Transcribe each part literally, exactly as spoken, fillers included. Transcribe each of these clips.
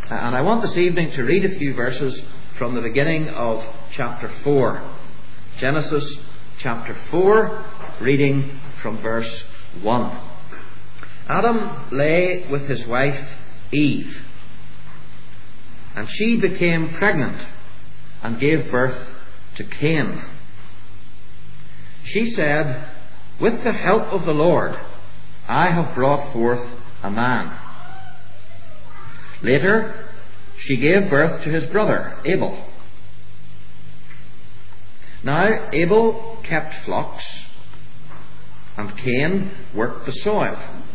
And I want this evening to read a few verses from the beginning of chapter four. Genesis chapter four, reading from verse one. Adam lay with his wife Eve, and she became pregnant and gave birth to Cain. She said, "With the help of the Lord, I have brought forth a man." Later, she gave birth to his brother, Abel. Now, Abel kept flocks, and Cain worked the soil.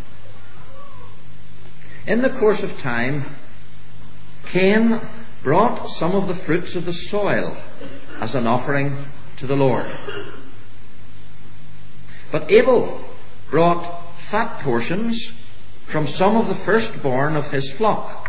In the course of time, Cain brought some of the fruits of the soil as an offering to the Lord. But Abel brought fat portions from some of the firstborn of his flock.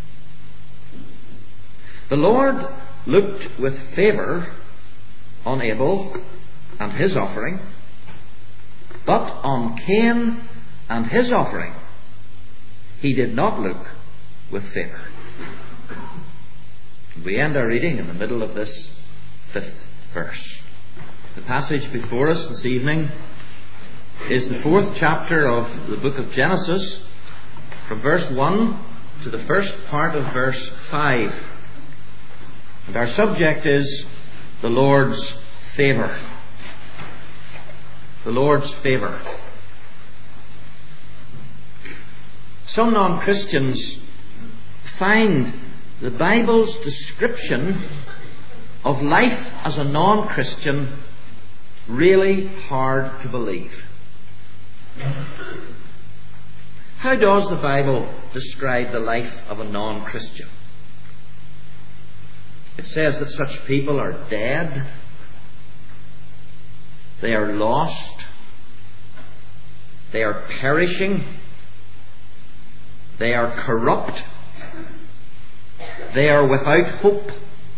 The Lord looked with favour on Abel and his offering, but on Cain and his offering he did not look with favour. We end our reading in the middle of this fifth verse. The passage before us this evening is the fourth chapter of the book of Genesis, from verse one to the first part of verse five. And our subject is the Lord's favour. The Lord's favour. Some non-Christians find the Bible's description of life as a non-Christian really hard to believe. How does the Bible describe the life of a non-Christian? It says that such people are dead, they are lost, they are perishing, they are corrupt, they are without hope.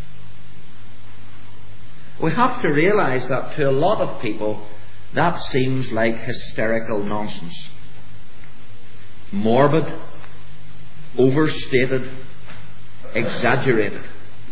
We have to realize that to a lot of people that seems like hysterical nonsense. Morbid, overstated, exaggerated.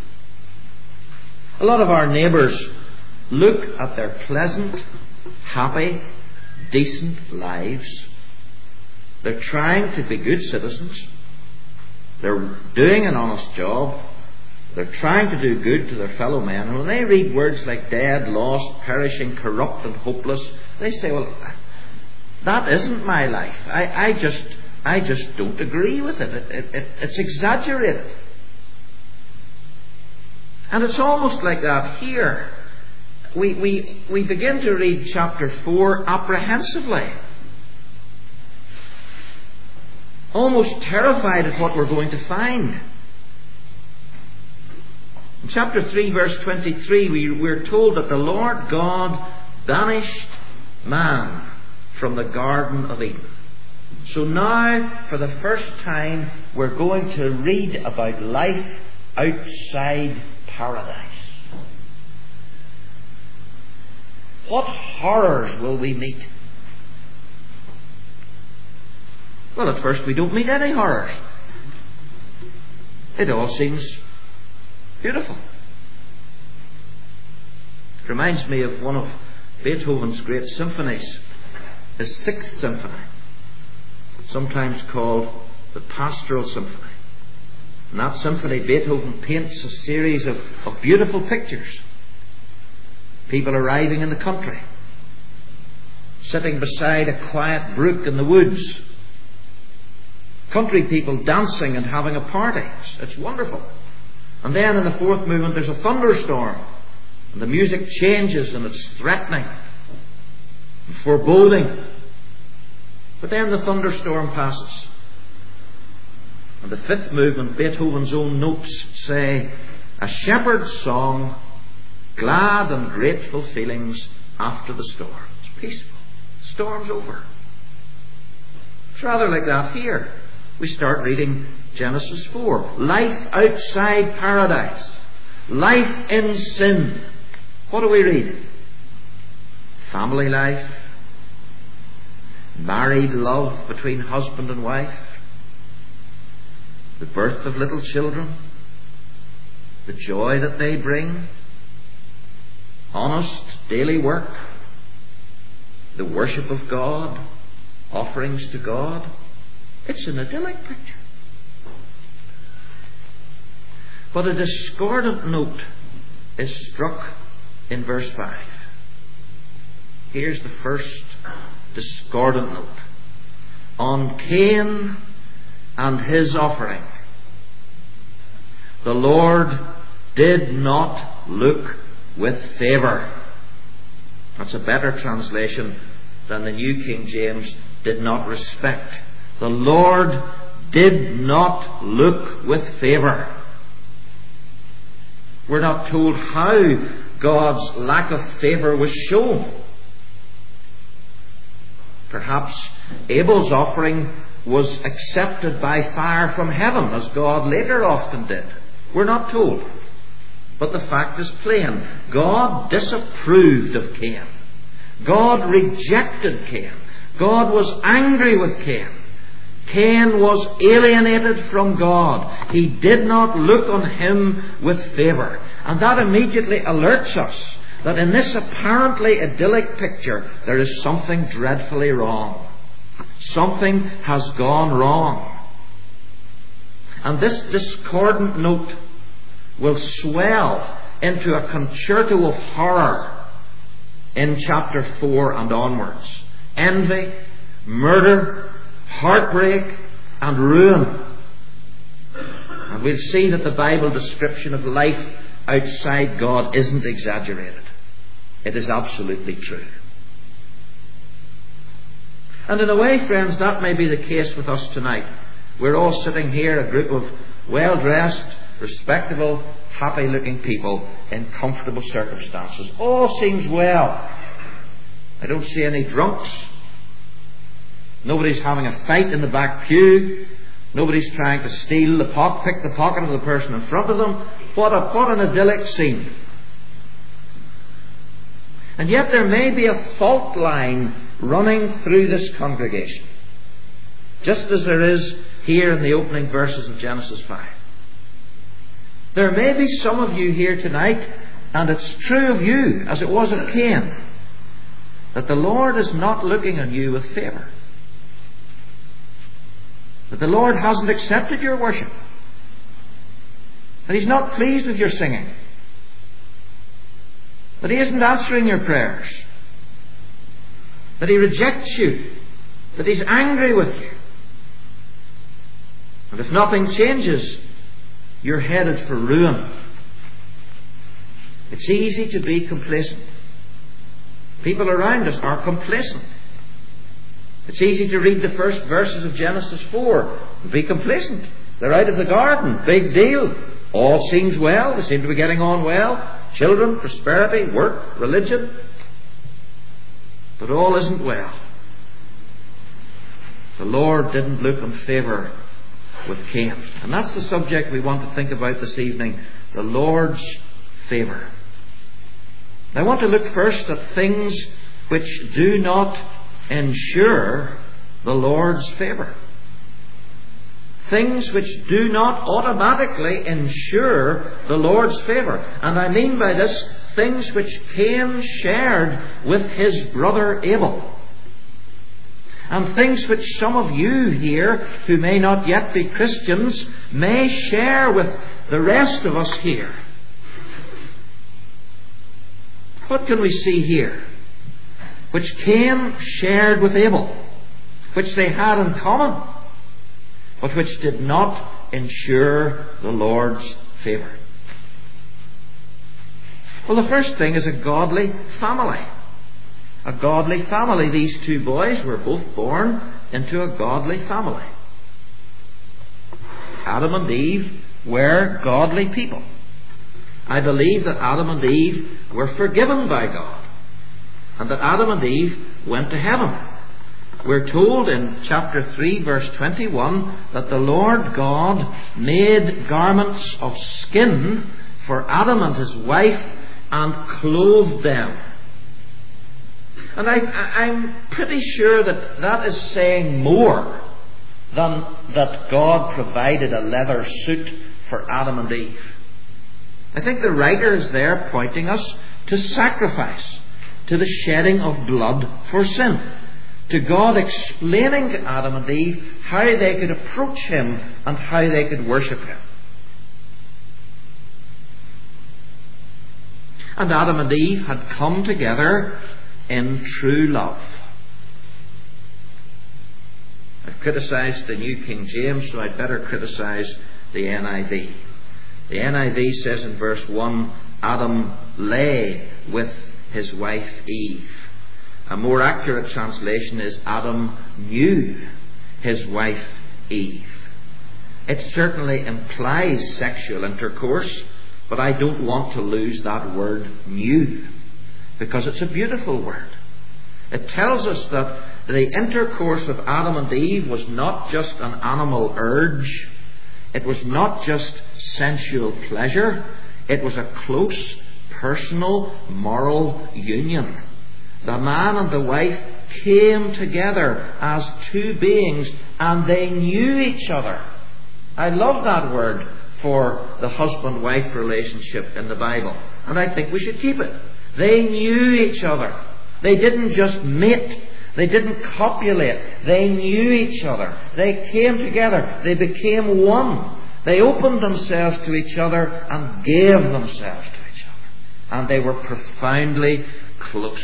A lot of our neighbours look at their pleasant, happy, decent lives. They're trying to be good citizens. They're doing an honest job. They're trying to do good to their fellow men. And when they read words like dead, lost, perishing, corrupt and hopeless, they say, well, that isn't my life. I, I just I just don't agree with it. It, it, it. It's exaggerated. And it's almost like that here. We, we, we begin to read chapter four apprehensively. Almost terrified at what we're going to find. In chapter three, verse twenty-three, we, we're told that the Lord God banished man from the Garden of Eden. So now, for the first time, we're going to read about life outside paradise. What horrors will we meet? Well, at first we don't meet any horrors. It all seems beautiful. It reminds me of one of Beethoven's great symphonies, his Sixth Symphony, sometimes called the Pastoral Symphony. In that symphony, Beethoven paints a series of, of beautiful pictures. People arriving in the country, sitting beside a quiet brook in the woods. Country people dancing and having a party. It's, it's wonderful. And then in the fourth movement there's a thunderstorm. And the music changes and it's threatening and foreboding. But then the thunderstorm passes. And the fifth movement, Beethoven's own notes say, a shepherd's song, glad and grateful feelings after the storm. It's peaceful. The storm's over. It's rather like that here. We start reading Genesis four. Life outside paradise. Life in sin. What do we read? Family life. Married love between husband and wife. the birth of little children, the joy that they bring, honest daily work, the worship of God, offerings to God. It's an idyllic picture. But a discordant note is struck in verse five. Here's the first discordant note. On Cain and his offering, the Lord did not look with favour. That's a better translation than the New King James, did not respect. The Lord did not look with favour. We're not told how God's lack of favour was shown. Perhaps Abel's offering was accepted by fire from heaven, as God later often did. We're not told. But the fact is plain. God disapproved of Cain. God rejected Cain. God was angry with Cain. Cain was alienated from God. He did not look on him with favour. And that immediately alerts us that in this apparently idyllic picture there is something dreadfully wrong. Something has gone wrong. And this discordant note will swell into a concerto of horror in chapter four and onwards. Envy, murder, heartbreak and ruin. And we'll see that the Bible description of life outside God isn't exaggerated. It is absolutely true. And in a way, friends, that may be the case with us tonight. We're all sitting here, a group of well-dressed, respectable, happy-looking people in comfortable circumstances. All seems well. I don't see any drunks. Nobody's having a fight in the back pew. Nobody's trying to steal the pocket, pick the pocket of the person in front of them. What a what an idyllic scene. And yet there may be a fault line running through this congregation, just as there is here in the opening verses of Genesis five. There may be some of you here tonight, and it's true of you as it was of Cain, that the Lord is not looking on you with favour. That the Lord hasn't accepted your worship. That He's not pleased with your singing. That He isn't answering your prayers. That He rejects you. That He's angry with you. And if nothing changes, you're headed for ruin. It's easy to be complacent. People around us are complacent. It's easy to read the first verses of Genesis four and be complacent. They're out of the garden. Big deal. All seems well. They seem to be getting on well. Children, prosperity, work, religion. But all isn't well. The Lord didn't look in favour with Cain. And that's the subject we want to think about this evening. The Lord's favour. I want to look first at things which do not ensure the Lord's favour. Things which do not automatically ensure the Lord's favour. And I mean by this, things which Cain shared with his brother Abel. And things which some of you here, who may not yet be Christians, may share with the rest of us here. What can we see here? Which Cain shared with Abel, which they had in common, but which did not ensure the Lord's favour. Well, the first thing is a godly family. A godly family. These two boys were both born into a godly family. Adam and Eve were godly people. I believe that Adam and Eve were forgiven by God, and that Adam and Eve went to heaven. We're told in chapter three, verse twenty-one, that the Lord God made garments of skin for Adam and his wife and clothed them. And I, I'm pretty sure that that is saying more than that God provided a leather suit for Adam and Eve. I think the writer is there pointing us to sacrifice, to the shedding of blood for sin, to God explaining to Adam and Eve how they could approach Him and how they could worship Him. And Adam and Eve had come together in true love. I've criticised the New King James, so I'd better criticise the N I V. The N I V says in verse one, Adam lay with his wife Eve. A more accurate translation is Adam knew his wife Eve. It certainly implies sexual intercourse, but I don't want to lose that word knew, because it's a beautiful word. It tells us that the intercourse of Adam and Eve was not just an animal urge. It was not just sensual pleasure. It was a close, personal, moral union. The man and the wife came together as two beings, and they knew each other. I love that word for the husband-wife relationship in the Bible, and I think we should keep it. They knew each other. They didn't just mate. They didn't copulate. They knew each other. They came together. They became one. They opened themselves to each other and gave themselves to each other. And they were profoundly close.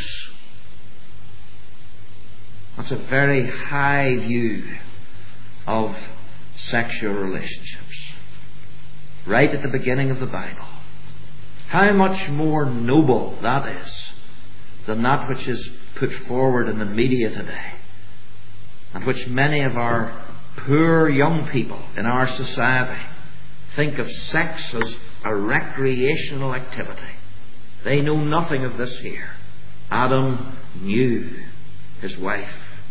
That's a very high view of sexual relationships. Right at the beginning of the Bible. How much more noble that is than that which is put forward in the media today, and which many of our poor young people in our society think of sex as a recreational activity. They know nothing of this here. Adam knew his wife.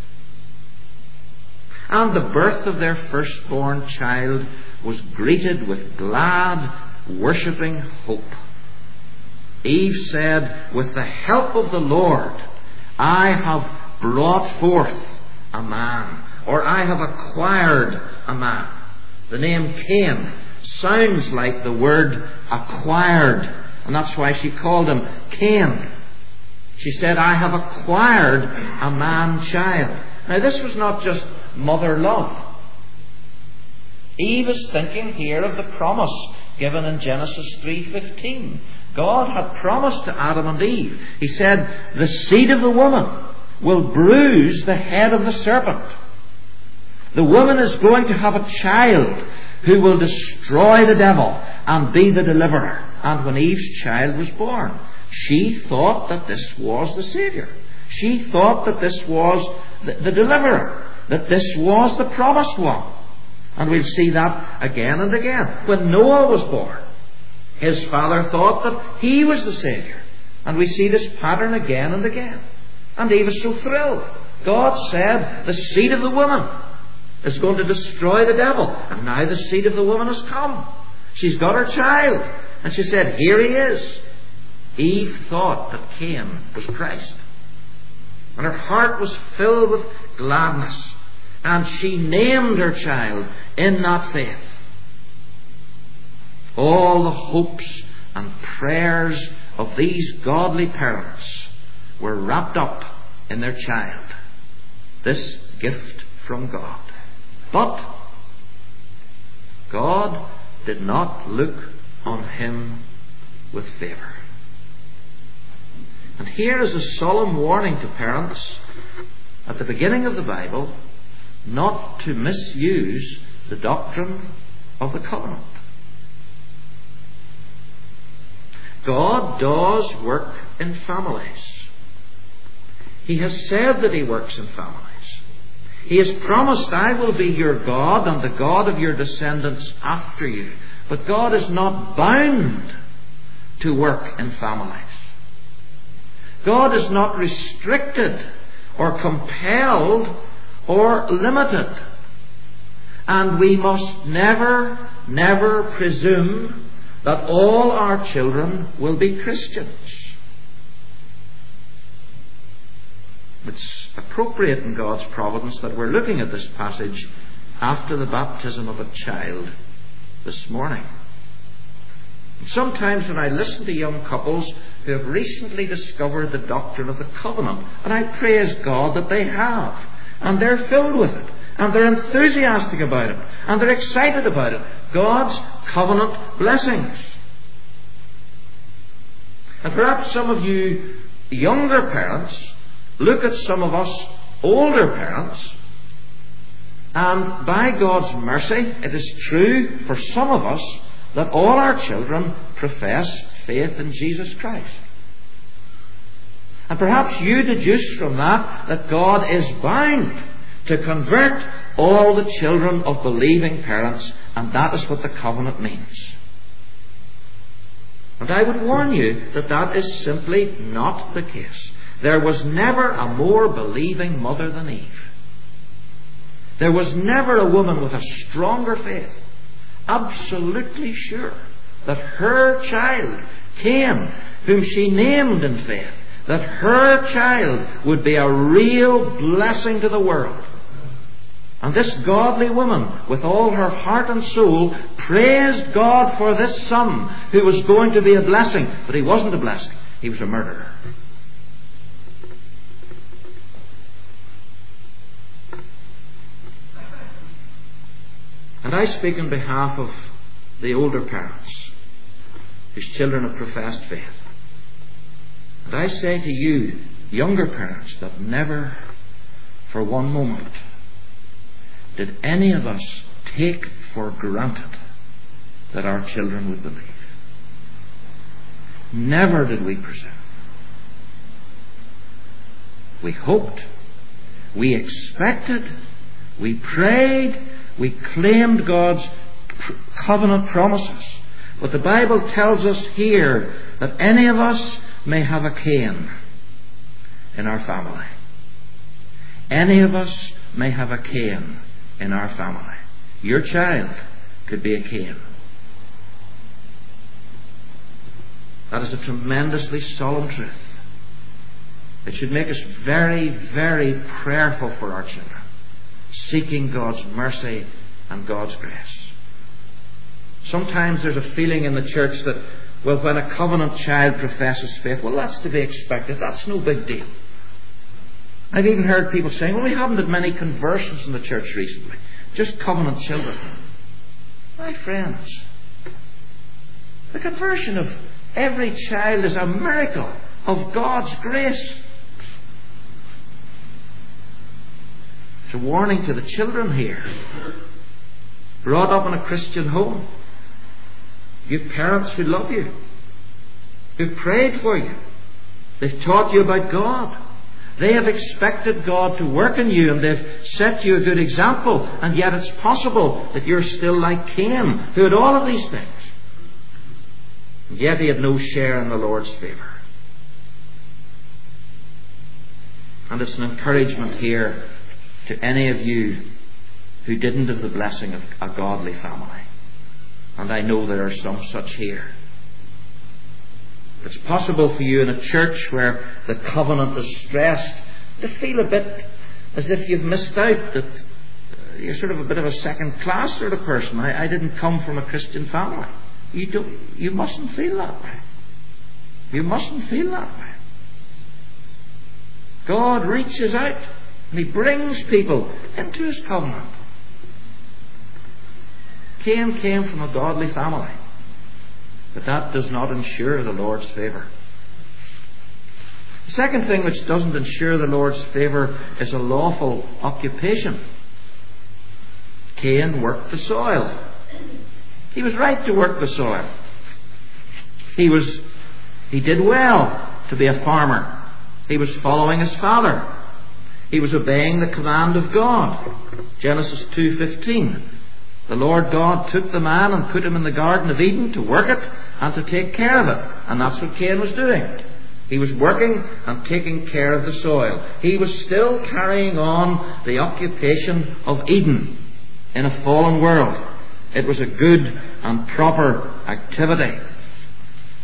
And the birth of their firstborn child was greeted with glad, worshipping hope. Eve said, with the help of the Lord, I have brought forth a man, or I have acquired a man. The name Cain sounds like the word acquired, and that's why she called him Cain. She said, I have acquired a man-child. Now this was not just mother love. Eve is thinking here of the promise given in Genesis three fifteen. God had promised to Adam and Eve. He said, the seed of the woman will bruise the head of the serpent. The woman is going to have a child who will destroy the devil and be the deliverer. And when Eve's child was born, she thought that this was the Saviour. She thought that this was the, the deliverer, that this was the promised one. And we'll see that again and again. When Noah was born, his father thought that he was the Saviour. And we see this pattern again and again. And Eve is so thrilled. God said, the seed of the woman is going to destroy the devil. And now the seed of the woman has come. She's got her child. And she said, here he is. Eve thought that Cain was Christ. And her heart was filled with gladness. And she named her child in that faith. All the hopes and prayers of these godly parents were wrapped up in their child. This gift from God. But God did not look on him with favour. And here is a solemn warning to parents at the beginning of the Bible not to misuse the doctrine of the covenant. God does work in families. He has said that He works in families. He has promised, I will be your God and the God of your descendants after you. But God is not bound to work in families. God is not restricted or compelled or limited. And we must never, never presume that all our children will be Christians. It's appropriate in God's providence that we're looking at this passage after the baptism of a child this morning. Sometimes when I listen to young couples who have recently discovered the doctrine of the covenant, and I praise God that they have, and they're filled with it, and they're enthusiastic about it, and they're excited about it, God's covenant blessings. And perhaps some of you younger parents look at some of us older parents, and by God's mercy, it is true for some of us that all our children profess faith in Jesus Christ. And perhaps you deduce from that that God is bound to convert all the children of believing parents, and that is what the covenant means. And I would warn you that that is simply not the case. There was never a more believing mother than Eve. There was never a woman with a stronger faith, absolutely sure that her child, Cain, whom she named in faith, that her child would be a real blessing to the world. And this godly woman, with all her heart and soul, praised God for this son who was going to be a blessing. But he wasn't a blessing. He was a murderer. And I speak on behalf of the older parents whose children have professed faith. And I say to you, younger parents, that never for one moment did any of us take for granted that our children would believe. Never did we presume. We hoped, we expected, we prayed, we claimed God's covenant promises. But the Bible tells us here that any of us may have a Cain in our family. Any of us may have a Cain in our family. Your child could be a Cain. That is a tremendously solemn truth. It should make us very, very prayerful for our children, seeking God's mercy and God's grace. Sometimes there's a feeling in the church that, well, when a covenant child professes faith, well, that's to be expected. That's no big deal. I've even heard people saying, well, we haven't had many conversions in the church recently. Just covenant children. My friends, the conversion of every child is a miracle of God's grace. It's a warning to the children here. Brought up in a Christian home. You have parents who love you, who've prayed for you. They've taught you about God. They have expected God to work in you, and they've set you a good example. And yet it's possible that you're still like Cain, who had all of these things. And yet he had no share in the Lord's favour. And it's an encouragement here to any of you who didn't have the blessing of a godly family. And I know there are some such here. It's possible for you in a church where the covenant is stressed to feel a bit as if you've missed out, that you're sort of a bit of a second class sort of person. I, I didn't come from a Christian family. You don't, you mustn't feel that way. You mustn't feel that way. God reaches out and He brings people into His covenant. Cain came from a godly family, but that does not ensure the Lord's favour. The second thing which doesn't ensure the Lord's favour is a lawful occupation. Cain worked the soil. He was right to work the soil. He was, he did well to be a farmer. He was following his father. He was obeying the command of God. Genesis two fifteen. The Lord God took the man and put him in the Garden of Eden to work it and to take care of it. And that's what Cain was doing. He was working and taking care of the soil. He was still carrying on the occupation of Eden in a fallen world. It was a good and proper activity.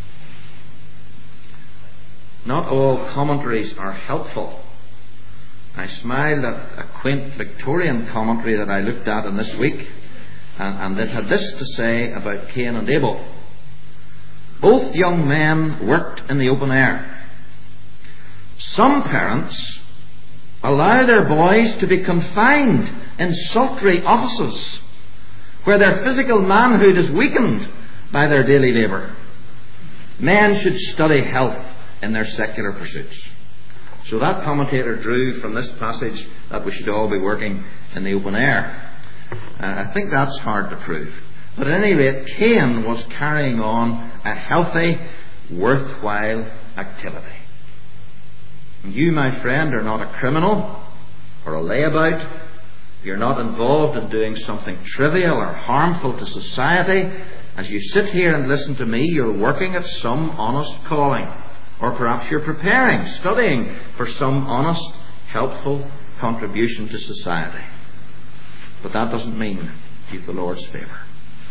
Not all commentaries are helpful. I smiled at a quaint Victorian commentary that I looked at in this week, and, and it had this to say about Cain and Abel. Both young men worked in the open air. Some parents allow their boys to be confined in sultry offices where their physical manhood is weakened by their daily labour. Men should study health in their secular pursuits. So that commentator drew from this passage that we should all be working in the open air. Uh, I think that's hard to prove. But at any rate, Cain was carrying on a healthy, worthwhile activity. And you, my friend, are not a criminal or a layabout. You're not involved in doing something trivial or harmful to society. As you sit here and listen to me, you're working at some honest calling. Or perhaps you're preparing, studying for some honest, helpful contribution to society. But that doesn't mean you've the Lord's favour.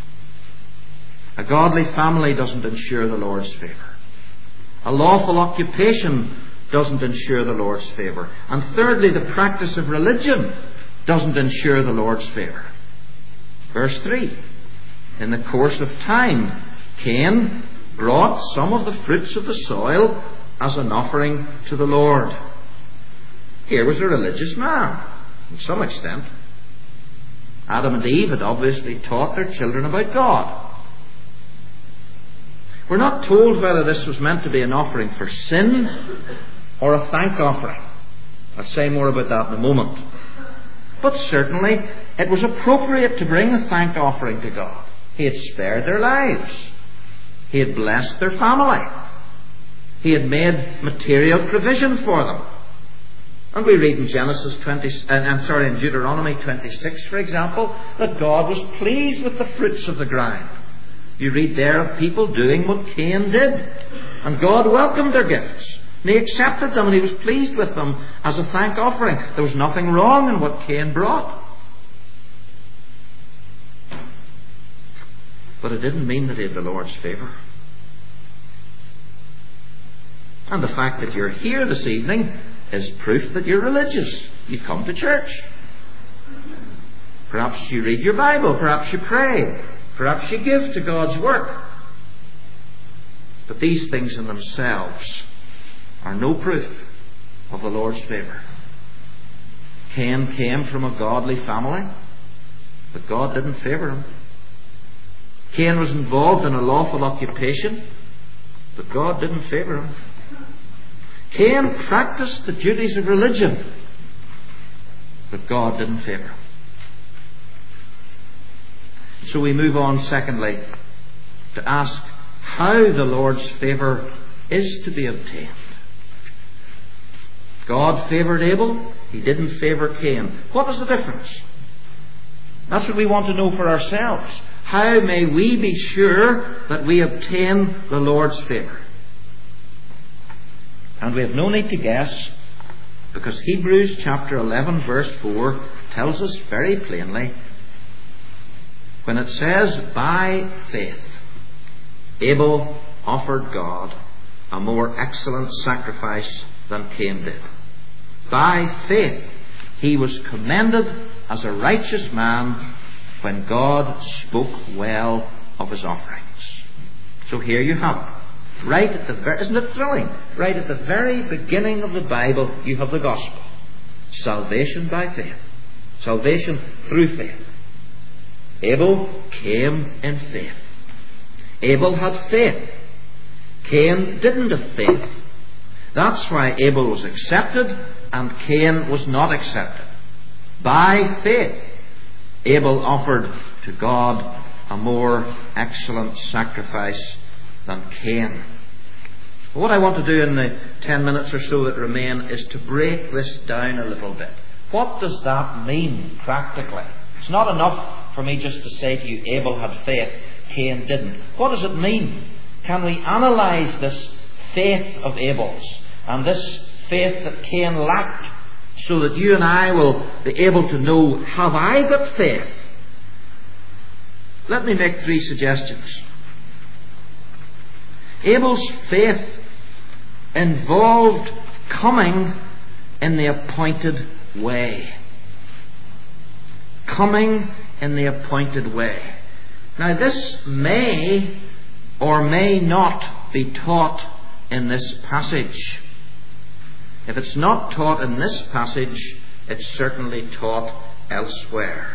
A godly family doesn't ensure the Lord's favour. A lawful occupation doesn't ensure the Lord's favour. And thirdly, the practice of religion doesn't ensure the Lord's favour. Verse three. In the course of time, Cain brought some of the fruits of the soil as an offering to the Lord. Here was a religious man, to some extent. Adam and Eve had obviously taught their children about God. We're not told whether this was meant to be an offering for sin or a thank offering. I'll say more about that in a moment. But certainly it was appropriate to bring a thank offering to God. He had spared their lives. He had blessed their family. He had made material provision for them. And we read in Genesis twenty, uh, I'm sorry, in Deuteronomy twenty-six, for example, that God was pleased with the fruits of the ground. You read there of people doing what Cain did, and God welcomed their gifts. And He accepted them, and He was pleased with them as a thank offering. There was nothing wrong in what Cain brought. But it didn't mean that he had the Lord's favour. And the fact that you're here this evening is proof that you're religious. You come to church. Perhaps you read your Bible. Perhaps you pray. Perhaps you give to God's work. But these things in themselves are no proof of the Lord's favour. Cain came from a godly family, but God didn't favour him. Cain was involved in a lawful occupation, but God didn't favour him. Cain practiced the duties of religion, but God didn't favour him. So we move on, secondly, to ask how the Lord's favour is to be obtained. God favoured Abel, He didn't favour Cain. What is the difference? That's what we want to know for ourselves. How may we be sure that we obtain the Lord's favour? And we have no need to guess, because Hebrews chapter eleven verse four tells us very plainly, when it says, by faith, Abel offered God a more excellent sacrifice than Cain did. By faith, he was commended as a righteous man when God spoke well of his offerings. So here you have it. Right at the very, isn't it thrilling? Right at the very beginning of the Bible, you have the gospel. Salvation by faith. Salvation through faith. Abel came in faith. Abel had faith. Cain didn't have faith. That's why Abel was accepted and Cain was not accepted. By faith, Abel offered to God a more excellent sacrifice than Cain. What I want to do in the ten minutes or so that remain is to break this down a little bit. What does that mean practically? It's not enough for me just to say to you, Abel had faith, Cain didn't. What does it mean? Can we analyse this faith of Abel's and this faith that Cain lacked, so that you and I will be able to know, have I got faith? Let me make three suggestions. Abel's faith involved coming in the appointed way. Coming in the appointed way. Now this may or may not be taught in this passage. If it's not taught in this passage, it's certainly taught elsewhere.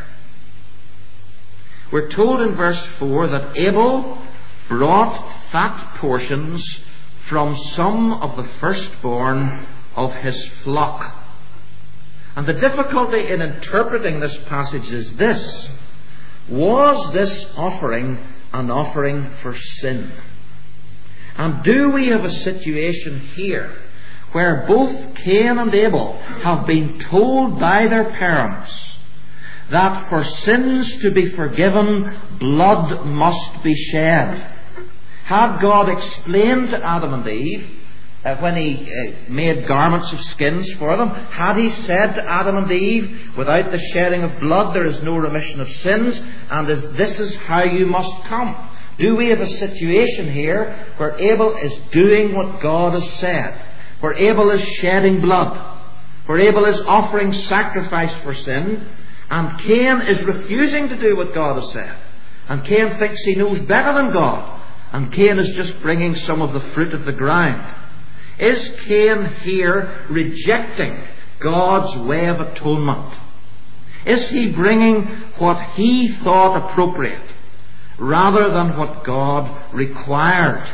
We're told in verse four that Abel brought fat portions from some of the firstborn of his flock. And the difficulty in interpreting this passage is this: was this offering an offering for sin? And do we have a situation here where both Cain and Abel have been told by their parents that for sins to be forgiven, blood must be shed? Had God explained to Adam and Eve uh, when He uh, made garments of skins for them, had He said to Adam and Eve, without the shedding of blood there is no remission of sins, and is, this is how you must come? Do we have a situation here where Abel is doing what God has said, where Abel is shedding blood, where Abel is offering sacrifice for sin, and Cain is refusing to do what God has said, and Cain thinks he knows better than God, and Cain is just bringing some of the fruit of the ground? Is Cain here rejecting God's way of atonement? Is he bringing what he thought appropriate rather than what God required?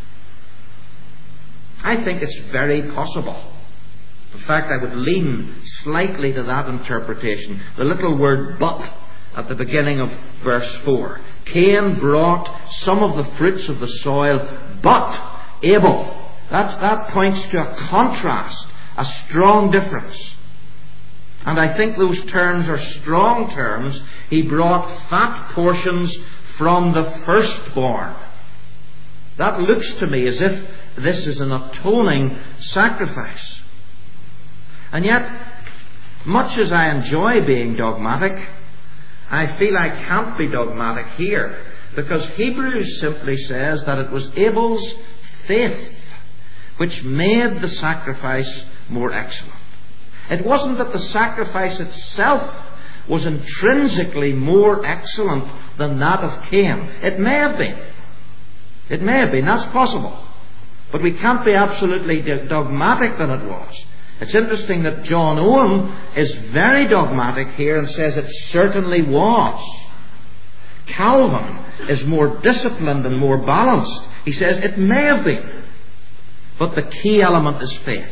I think it's very possible. In fact, I would lean slightly to that interpretation. The little word "but" at the beginning of verse four. Cain brought some of the fruits of the soil, but Abel. That's, that points to a contrast, a strong difference. And I think those terms are strong terms. He brought fat portions from the firstborn. That looks to me as if this is an atoning sacrifice. And yet, much as I enjoy being dogmatic, I feel I can't be dogmatic here, because Hebrews simply says that it was Abel's faith which made the sacrifice more excellent. It wasn't that the sacrifice itself was intrinsically more excellent than that of Cain. It may have been. It may have been. That's possible. But we can't be absolutely dogmatic that it was. It's interesting that John Owen is very dogmatic here and says it certainly was. Calvin is more disciplined and more balanced. He says it may have been. But the key element is faith.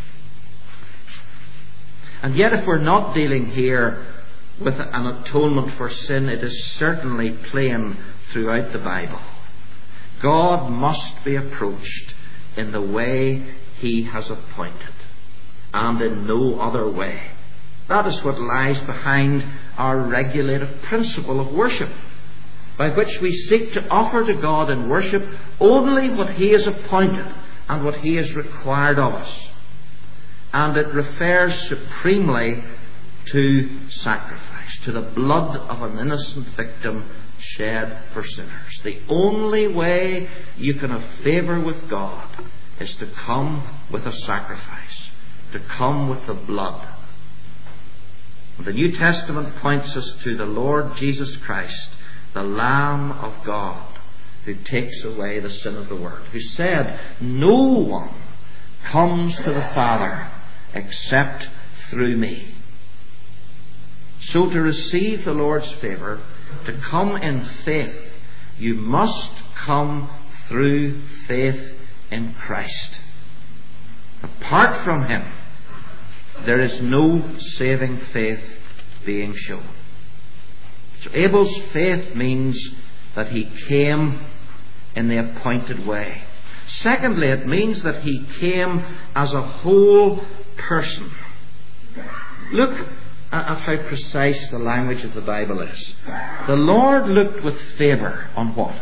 And yet if we're not dealing here with an atonement for sin, it is certainly plain throughout the Bible. God must be approached in the way He has appointed, and in no other way. That is what lies behind our regulative principle of worship, by which we seek to offer to God in worship only what He has appointed and what He has required of us. And it refers supremely to sacrifice, to the blood of an innocent victim shed for sinners. The only way you can have favour with God is to come with a sacrifice, to come with the blood. The New Testament points us to the Lord Jesus Christ, the Lamb of God, who takes away the sin of the world, who said, "No one comes to the Father except through me." So to receive the Lord's favour, to come in faith, you must come through faith in Christ. Apart from Him, there is no saving faith being shown. So Abel's faith means that he came in the appointed way. Secondly, it means that he came as a whole person. Look at how precise the language of the Bible is. The Lord looked with favour on what?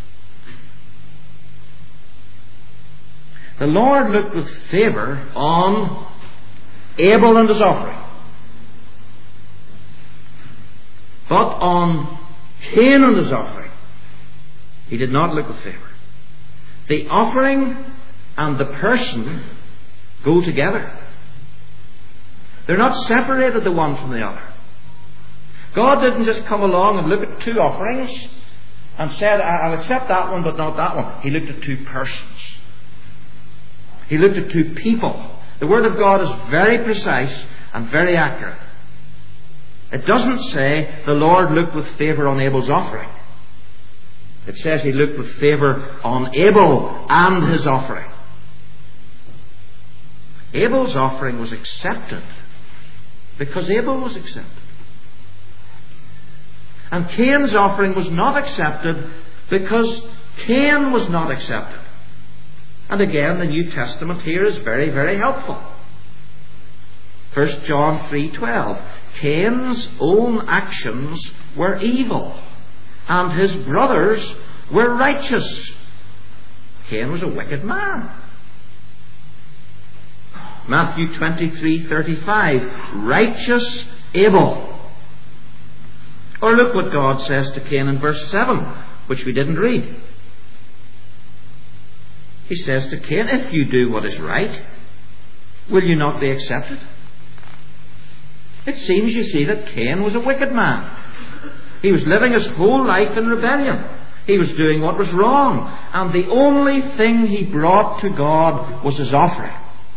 The Lord looked with favour on Abel and his offering. But on Cain and his offering, He did not look with favour. The offering and the person go together. They're not separated the one from the other. God didn't just come along and look at two offerings and said, I'll accept that one but not that one. He looked at two persons. He looked at two people. The Word of God is very precise and very accurate. It doesn't say the Lord looked with favour on Abel's offering. It says He looked with favour on Abel and his offering. Abel's offering was accepted because Abel was accepted. And Cain's offering was not accepted because Cain was not accepted. And again, the New Testament here is very, very helpful. First John three twelve. Cain's own actions were evil, and his brothers were righteous. Cain was a wicked man. Matthew twenty-three thirty-five. Righteous Abel. Or look what God says to Cain in verse seven, which we didn't read. He says to Cain, if you do what is right, will you not be accepted? It seems, you see, that Cain was a wicked man. He was living his whole life in rebellion. He was doing what was wrong. And the only thing he brought to God was his offering.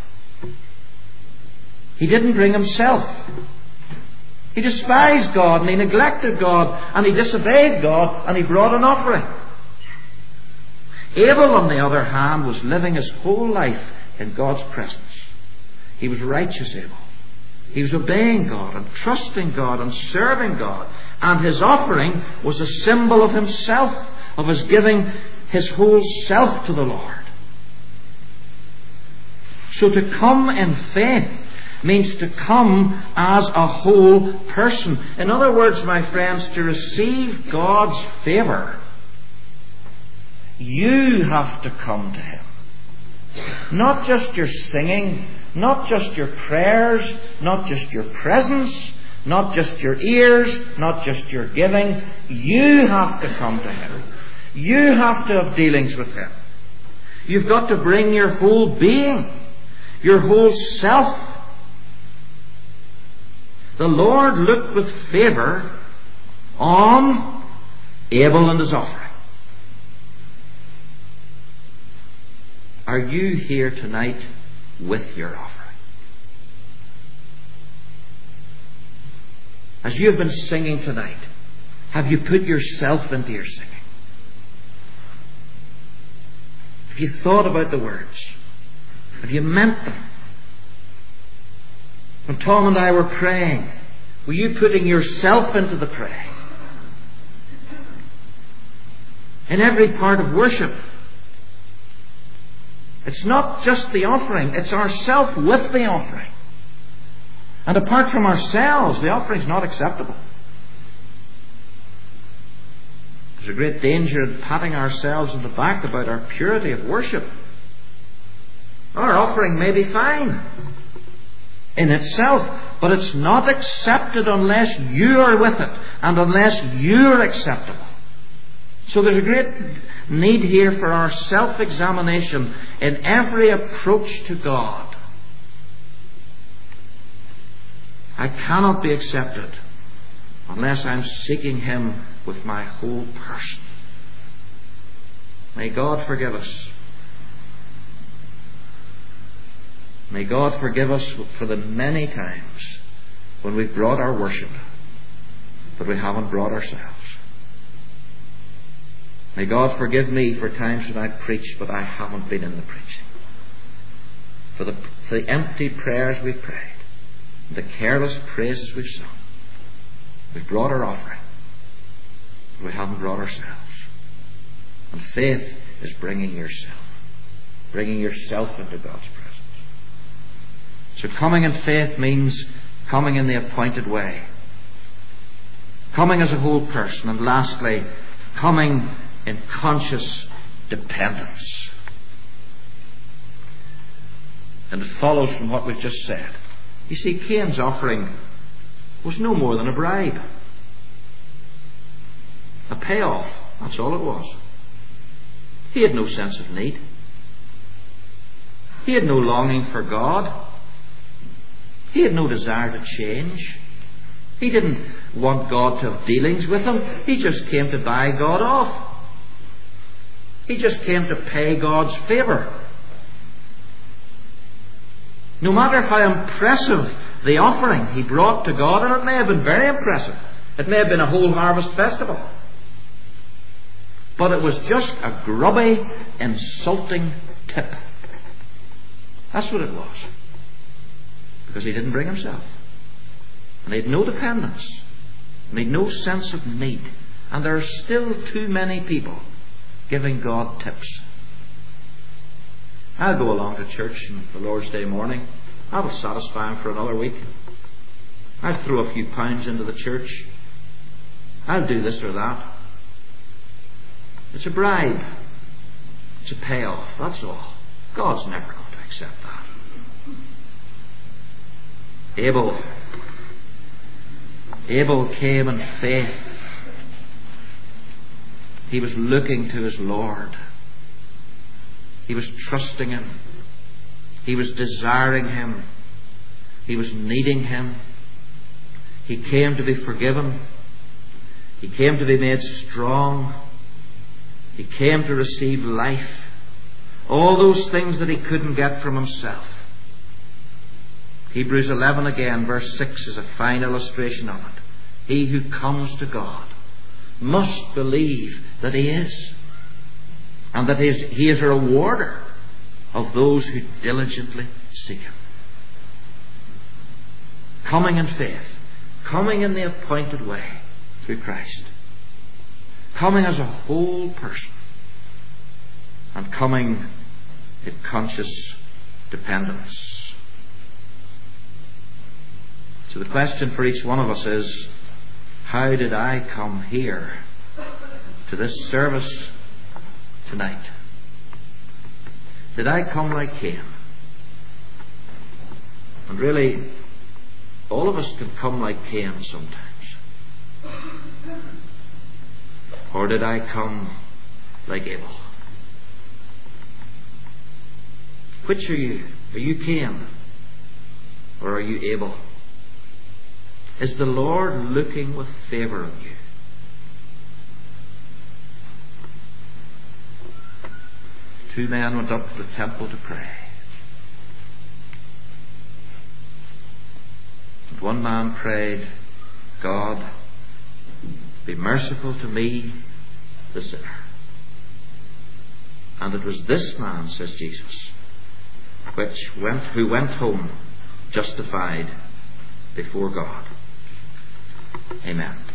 He didn't bring himself. He despised God and he neglected God and he disobeyed God and he brought an offering. Abel, on the other hand, was living his whole life in God's presence. He was righteous Abel. He was obeying God and trusting God and serving God. And his offering was a symbol of himself, of his giving his whole self to the Lord. So to come in faith means to come as a whole person. In other words, my friends, to receive God's favour, you have to come to Him. Not just your singing, not just your prayers, not just your presence, not just your ears, not just your giving. You have to come to Him. You have to have dealings with Him. You've got to bring your whole being, your whole self. The Lord looked with favour on Abel and his offering. Are you here tonight with your offering? As you have been singing tonight, have you put yourself into your singing? Have you thought about the words? Have you meant them? When Tom and I were praying, were you putting yourself into the praying? In every part of worship, it's not just the offering, it's ourself with the offering. And apart from ourselves, the offering's not acceptable. There's a great danger in patting ourselves on the back about our purity of worship. Our offering may be fine in itself, but it's not accepted unless you are with it and unless you're acceptable. So there's a great need here for our self-examination in every approach to God. I cannot be accepted unless I'm seeking Him with my whole person. May God forgive us. May God forgive us for the many times when we've brought our worship, but we haven't brought ourselves. May God forgive me for times when I've preached, but I haven't been in the preaching. For the, for the empty prayers we've prayed, the careless praises we've sung. We've brought our offering, but we haven't brought ourselves. And faith is bringing yourself, bringing yourself into God's presence. So coming in faith means coming in the appointed way. Coming as a whole person. And lastly, coming in conscious dependence. And it follows from what we've just said. You see, Cain's offering was no more than a bribe. A payoff. That's all it was. He had no sense of need. He had no longing for God. He had no desire to change. He didn't want God to have dealings with him. He just came to buy God off. He just came to pay God's favour. No matter how impressive the offering he brought to God, and it may have been very impressive, it may have been a whole harvest festival, but it was just a grubby, insulting tip. That's what it was. Because he didn't bring himself. And he had no dependence. And he had no sense of need. And there are still too many people giving God tips. I'll go along to church on the Lord's Day morning. That'll satisfy him for another week. I'll throw a few pounds into the church. I'll do this or that. It's a bribe. It's a payoff. That's all. God's never going to accept that. Abel. Abel came in faith. He was looking to his Lord. He was trusting him. He was desiring him. He was needing him. He came to be forgiven. He came to be made strong. He came to receive life. All those things that he couldn't get from himself. Hebrews eleven again, verse six, is a fine illustration of it. He who comes to God must believe that he is, and that he is, he is a rewarder of those who diligently seek him. Coming in faith, coming in the appointed way through Christ, coming as a whole person, and coming in conscious dependence. So the question for each one of us is, how did I come here to this service tonight? Did I come like Cain? And really, all of us can come like Cain sometimes. Or did I come like Abel? Which are you? Are you Cain? Or are you Abel? Is the Lord looking with favour on you? Two men went up to the temple to pray. And one man prayed, God, be merciful to me, the sinner. And it was this man, says Jesus, which went, who went home justified before God. Amen.